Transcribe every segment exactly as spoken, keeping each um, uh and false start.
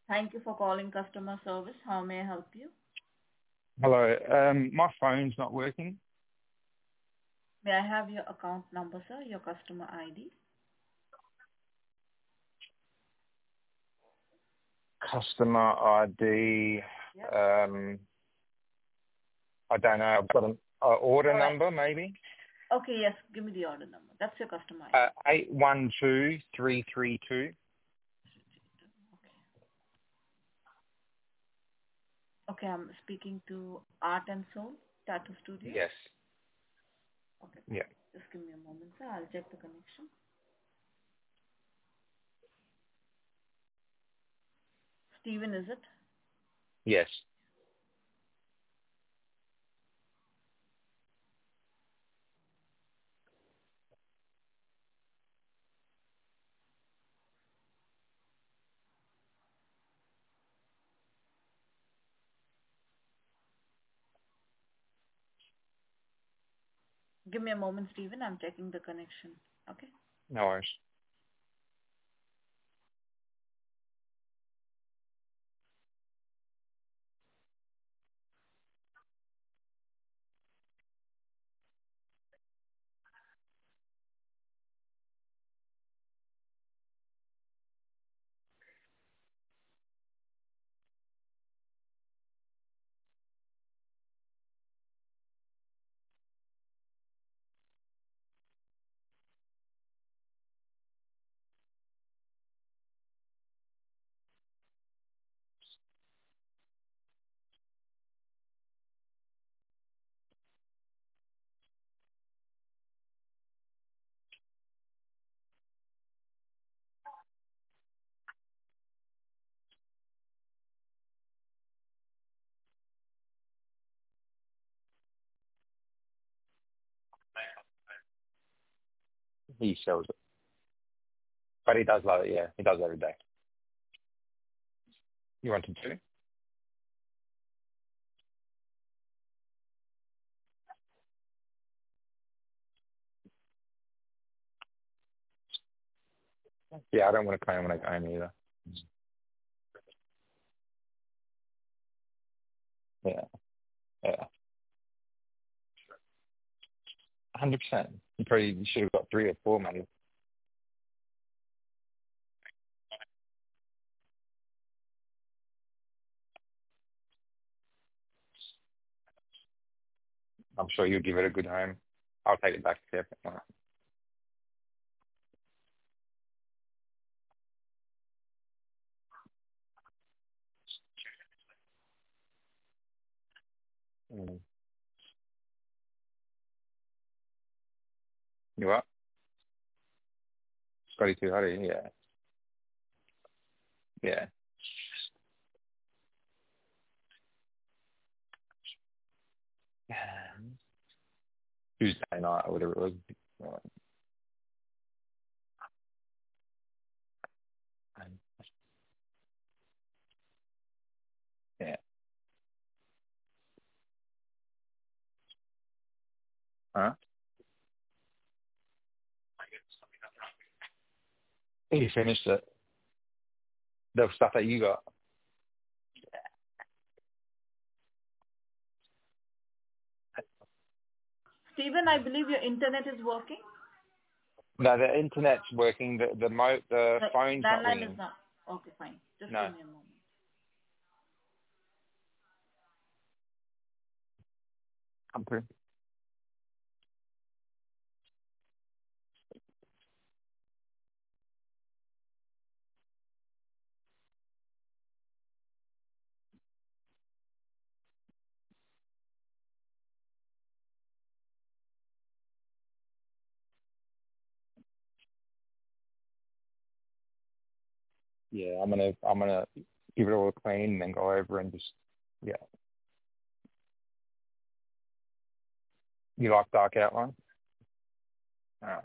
Thank you for calling customer service. How may I help you? Hello. Um, my phone's not working. May I have your account number, sir, your customer I D? Customer I D. Yep. Um, I don't know. I've got an uh, order All right. number, maybe. Okay, yes. Give me the order number. That's your customer I D. Uh, eight one two three three two. Okay. Okay, I'm speaking to Art and Soul Tattoo Studio. Yes. Okay. Yeah. Just give me a moment, sir. I'll check the connection. Steven, is it? Yes. Give me a moment, Steven. I'm checking the connection. Okay. No worries. He sells it, but he does love it. Yeah, he does every day. You wanted to? Yeah, I don't want to claim when I go home either. Yeah. Yeah. Hundred percent. You probably should have got three or four, maybe. I'm sure you'll give it a good home. I'll take it back to you. Mm. You what? Scotty too hotty? Yeah. Yeah. Tuesday night or whatever it was. Yeah. Huh? You finished it. The stuff that you got. Steven, I believe your internet is working. No, the internet's working. The the mo the The phone's not landline is ringing. not. Okay, fine. Just No. give me a moment. Come through. Yeah, I'm gonna I'm gonna give it all a clean and then go over and just yeah. You like dark outline? Uh,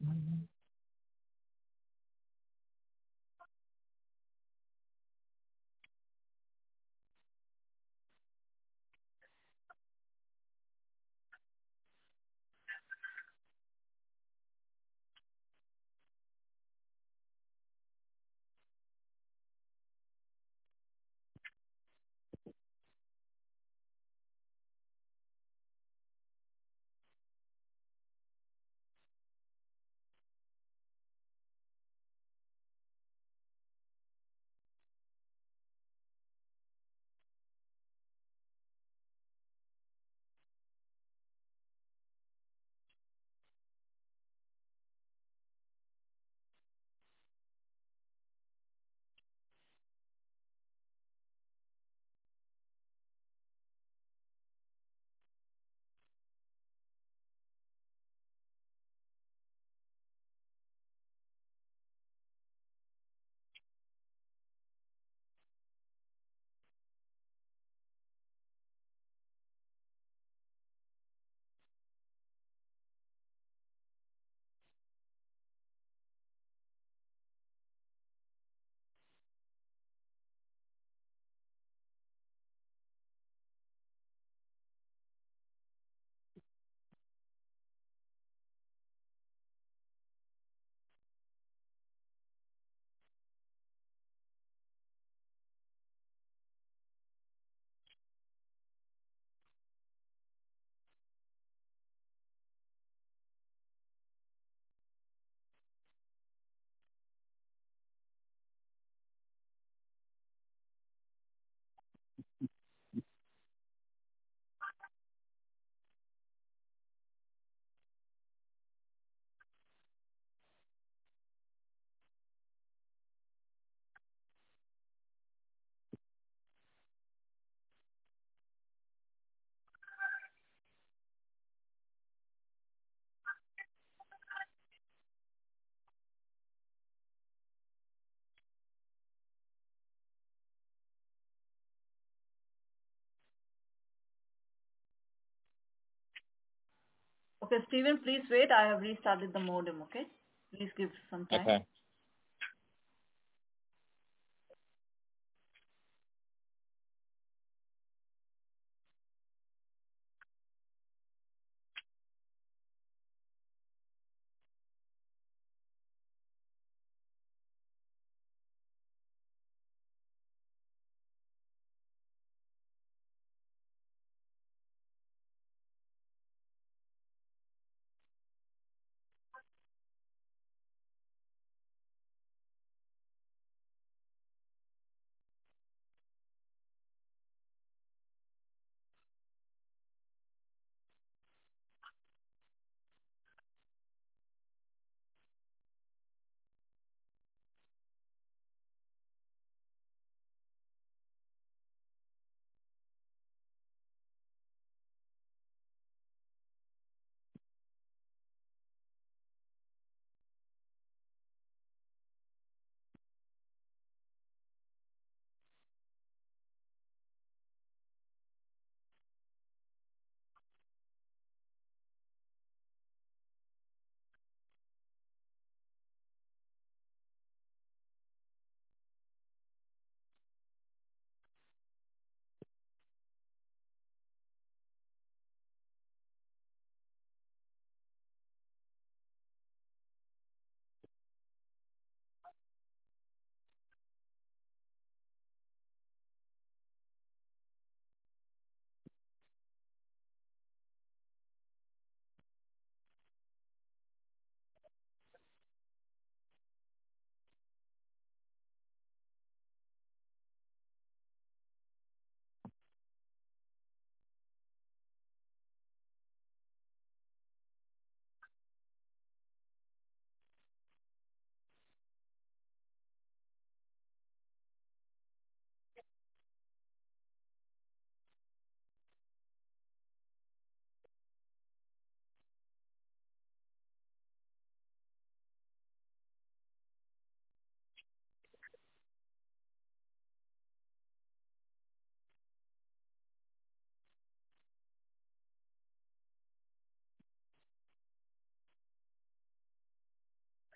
Okay, Steven, please wait. I have restarted the modem, okay? Please give some time. Okay.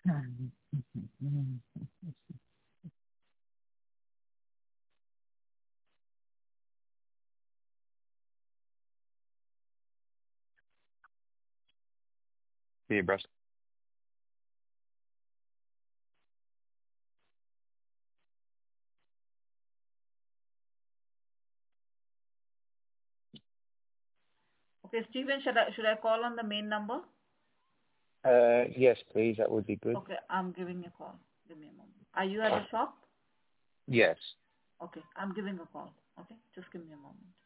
See you, breast. Okay, Stephen, should I should I call on the main number? Uh, yes, please. That would be good. Okay, I'm giving a call. Give me a moment. Are you at the shop? Yes. Okay, I'm giving a call. Okay, just give me a moment.